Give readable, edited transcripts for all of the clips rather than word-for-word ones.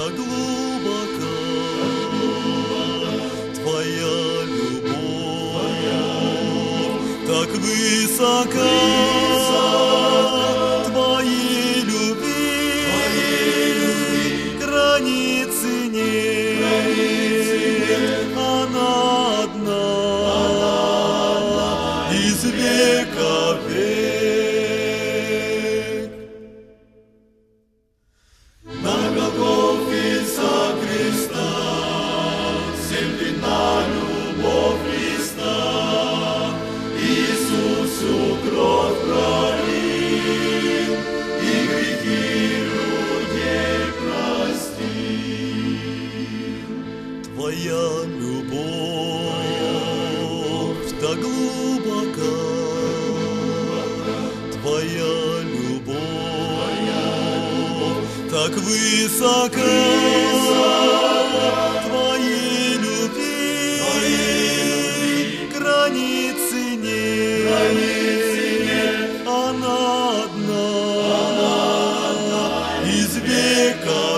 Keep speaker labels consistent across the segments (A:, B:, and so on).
A: так глубока Твоя любовь, так высока Твоей любви, границы нет, она одна, из века в век. На Голгофе креста всем видна любовь Христа. Иисус всю кровь пролил и грехи людей простил. Твоя любовь так глубока, Твоя любовь так высока, Твоей любви, границы нет, она одна, из века в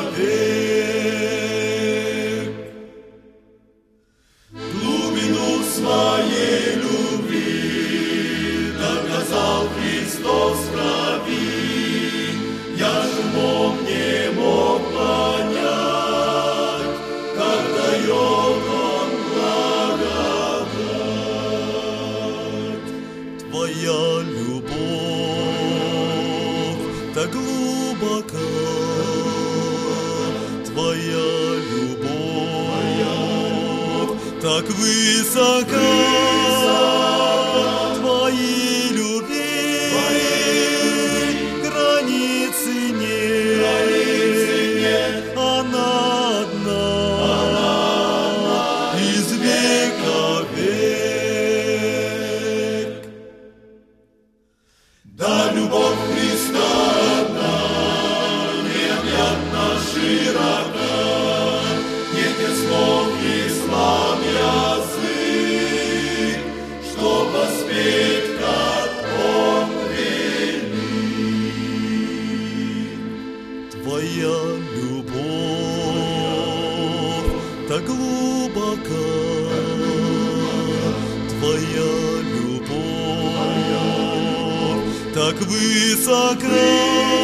A: век. Глубину своей любви доказал Христос в крови. Я ж умом не мог понять, как дает Он благодать. Твоя любовь так глубока, Твоя любовь так высока, Твоей любви, границы нет, она одна, из века в век. Да, любовь Христа одна, необъятна, широка, не те слов и слаб язык, чтоб воспеть, как Он велик. Твоя любовь так глубока, Твоя любовь так высока.